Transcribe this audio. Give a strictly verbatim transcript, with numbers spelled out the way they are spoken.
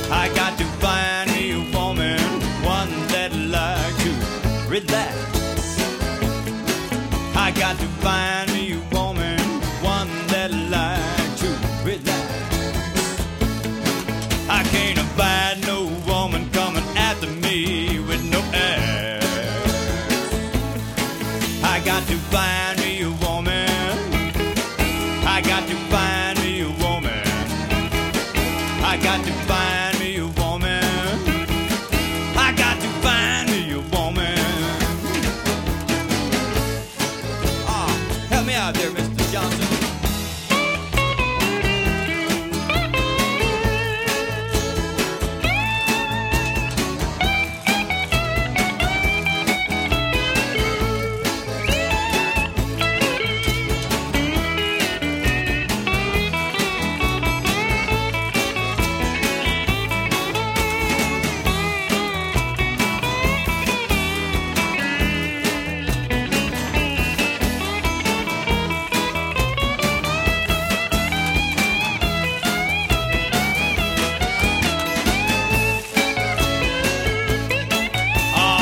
I got to find me a woman, one that like to relax. I got to find